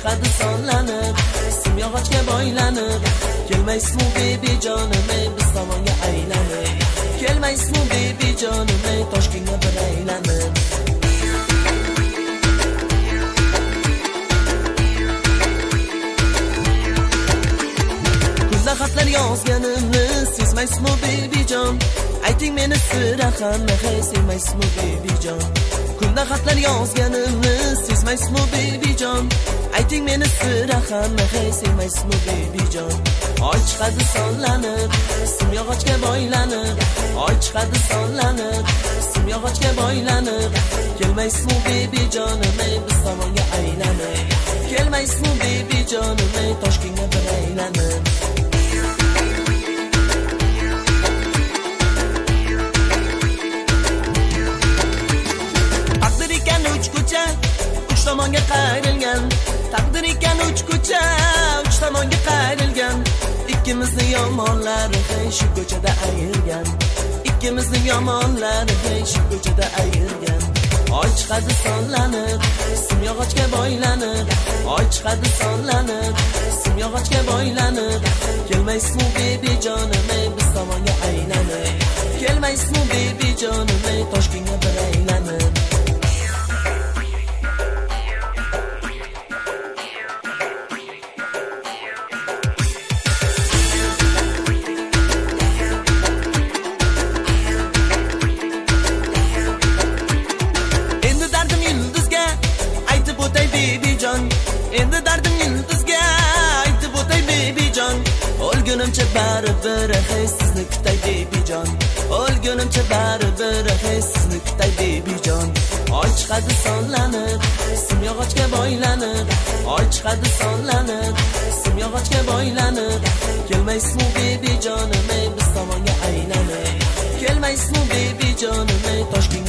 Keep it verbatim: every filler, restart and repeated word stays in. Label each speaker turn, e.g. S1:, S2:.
S1: chiqadi sonlanib, sim yog'ochga boylanib. Kelmaysizmi baby jonim, ey biz tomonga aylanib. Kelmaysizmi baby jonim, ey Toshkentga bir aylanib. Kunda xatlar yozganimni sezmaysizmi baby jon? Ayting meni sira hamma hay sevmaysizmi baby jon? Kunda xatlar yozganimni sezmaysizmi baby jon? Ayting meni sira hamma hay sevmaysizmi baby jon? Oy chiqadi sonlanib, sim yog'ochga boylanib. Oy chiqadi sonlanib, sim yog'ochga boylanib. Kelmaysizmi baby jonim, ey biz tomonga aylanib. Kelmaysizmi baby jonim, ey Toshkentga bir aylanib. Taqdir ekan uch ko'cha, uch tomonga qayrilgan. Taqdir ekan uch ko'cha, uch tomonga qayrilgan. Ikkimizni yomonlari hey shu ko'chada ayirgan. Ikkimizni yomonlari hey shu ko'chada ayirgan. Oy chiqadi sonlanib, sim yog'ochga boylanib. Oy chiqadi sonlanib, sim yog'ochga boylanib. Kelmaysizmi baby jonim, ey biz tomonga aylanib. Kelmaysizmi baby jonim, ey Toshkentga bir aylanib. Endi dardim yulduzga aytib o'tay baby jon. O'lgunimcha baribir hey sizni kutay baby jon. O'lgunimcha baribir hey sizni kutay baby jon. Oy chiqadi sonlanib, sim yog'ochga boylanib. Oy chiqadi sonlanib, sim yog'ochga boylanib. Kelmaysizmi baby jonim, ey biz tomonga aylanib. Kelmaysizmi baby jonim, ey Toshkent